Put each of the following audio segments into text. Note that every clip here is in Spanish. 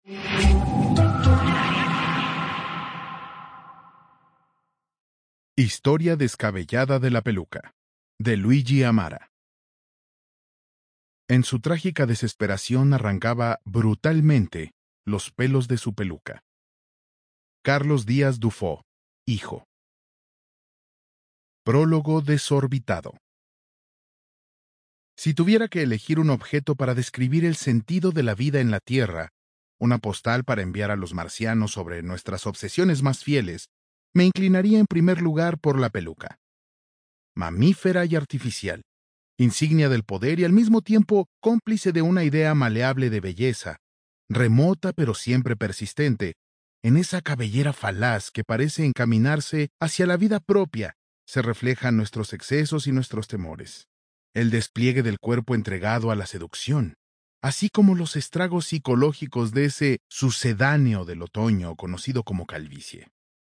Historia descabellada de la peluca, de Luigi Amara. En su trágica desesperación arrancaba brutalmente los pelos de su peluca. Carlos Díaz Dufó, hijo. Prólogo desorbitado. Si tuviera que elegir un objeto para describir el sentido de la vida en la Tierra, una postal para enviar a los marcianos sobre nuestras obsesiones más fieles, me inclinaría en primer lugar por la peluca. Mamífera y artificial, insignia del poder y al mismo tiempo cómplice de una idea maleable de belleza, remota pero siempre persistente, en esa cabellera falaz que parece encaminarse hacia la vida propia, se reflejan nuestros excesos y nuestros temores. El despliegue del cuerpo entregado a la seducción, así como los estragos psicológicos de ese sucedáneo del otoño conocido como calvicie.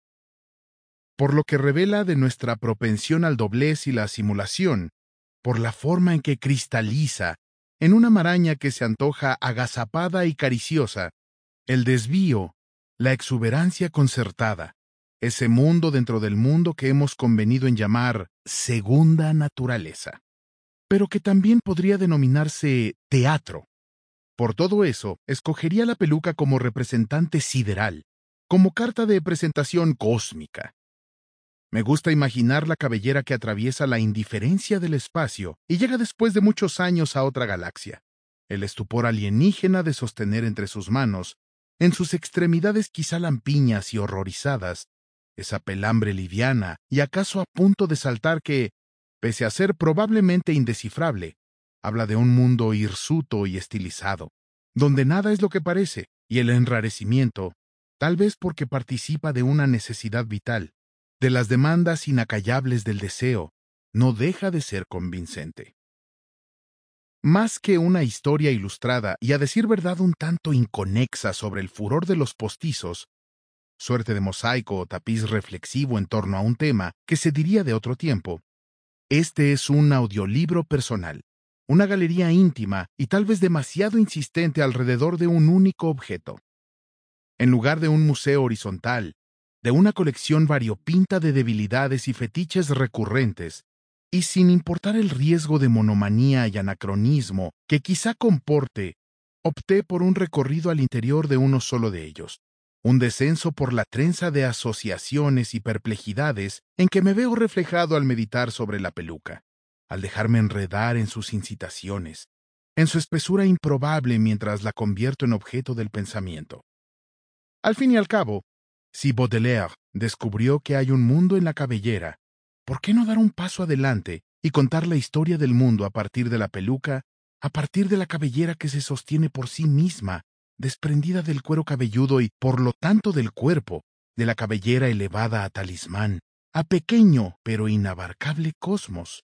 Por lo que revela de nuestra propensión al doblez y la simulación, por la forma en que cristaliza, en una maraña que se antoja agazapada y cariciosa, el desvío, la exuberancia concertada, ese mundo dentro del mundo que hemos convenido en llamar segunda naturaleza, pero que también podría denominarse teatro. Por todo eso, escogería la peluca como representante sideral, como carta de presentación cósmica. Me gusta imaginar la cabellera que atraviesa la indiferencia del espacio y llega después de muchos años a otra galaxia. El estupor alienígena de sostener entre sus manos, en sus extremidades quizá lampiñas y horrorizadas, esa pelambre liviana y acaso a punto de saltar que, pese a ser probablemente indescifrable, habla de un mundo hirsuto y estilizado, donde nada es lo que parece, y el enrarecimiento, tal vez porque participa de una necesidad vital, de las demandas inacallables del deseo, no deja de ser convincente. Más que una historia ilustrada y a decir verdad un tanto inconexa sobre el furor de los postizos, suerte de mosaico o tapiz reflexivo en torno a un tema que se diría de otro tiempo, este es un audiolibro personal, una galería íntima y tal vez demasiado insistente alrededor de un único objeto. En lugar de un museo horizontal, de una colección variopinta de debilidades y fetiches recurrentes, y sin importar el riesgo de monomanía y anacronismo que quizá comporte, opté por un recorrido al interior de uno solo de ellos, un descenso por la trenza de asociaciones y perplejidades en que me veo reflejado al meditar sobre la peluca, al dejarme enredar en sus incitaciones, en su espesura improbable mientras la convierto en objeto del pensamiento. Al fin y al cabo, si Baudelaire descubrió que hay un mundo en la cabellera, ¿por qué no dar un paso adelante y contar la historia del mundo a partir de la peluca, a partir de la cabellera que se sostiene por sí misma, desprendida del cuero cabelludo y, por lo tanto, del cuerpo, de la cabellera elevada a talismán, a pequeño pero inabarcable cosmos?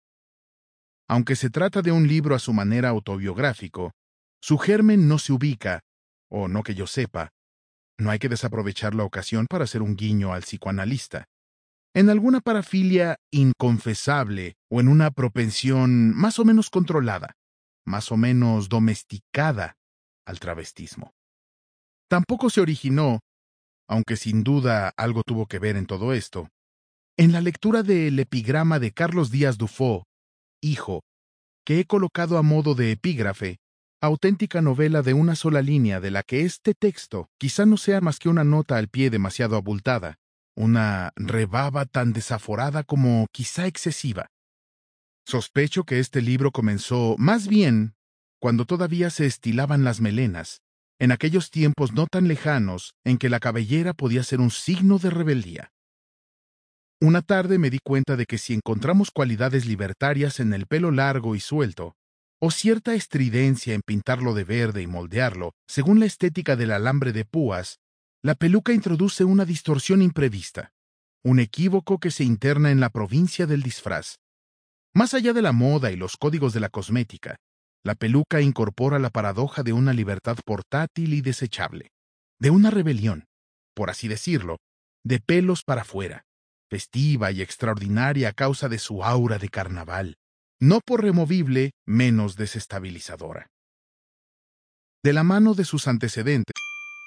Aunque se trata de un libro a su manera autobiográfico, su germen no se ubica, o no que yo sepa, no hay que desaprovechar la ocasión para hacer un guiño al psicoanalista, en alguna parafilia inconfesable o en una propensión más o menos controlada, más o menos domesticada al travestismo. Tampoco se originó, aunque sin duda algo tuvo que ver en todo esto, en la lectura del epigrama de Carlos Díaz Dufó, hijo, que he colocado a modo de epígrafe, auténtica novela de una sola línea de la que este texto quizá no sea más que una nota al pie demasiado abultada, una rebaba tan desaforada como quizá excesiva. Sospecho que este libro comenzó más bien cuando todavía se estilaban las melenas, en aquellos tiempos no tan lejanos en que la cabellera podía ser un signo de rebeldía. Una tarde me di cuenta de que si encontramos cualidades libertarias en el pelo largo y suelto, o cierta estridencia en pintarlo de verde y moldearlo, según la estética del alambre de púas, la peluca introduce una distorsión imprevista, un equívoco que se interna en la provincia del disfraz. Más allá de la moda y los códigos de la cosmética, la peluca incorpora la paradoja de una libertad portátil y desechable, de una rebelión, por así decirlo, de pelos para afuera, festiva y extraordinaria a causa de su aura de carnaval, no por removible, menos desestabilizadora. De la mano de sus antecedentes,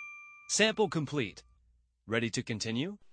Sample complete. Ready to continue?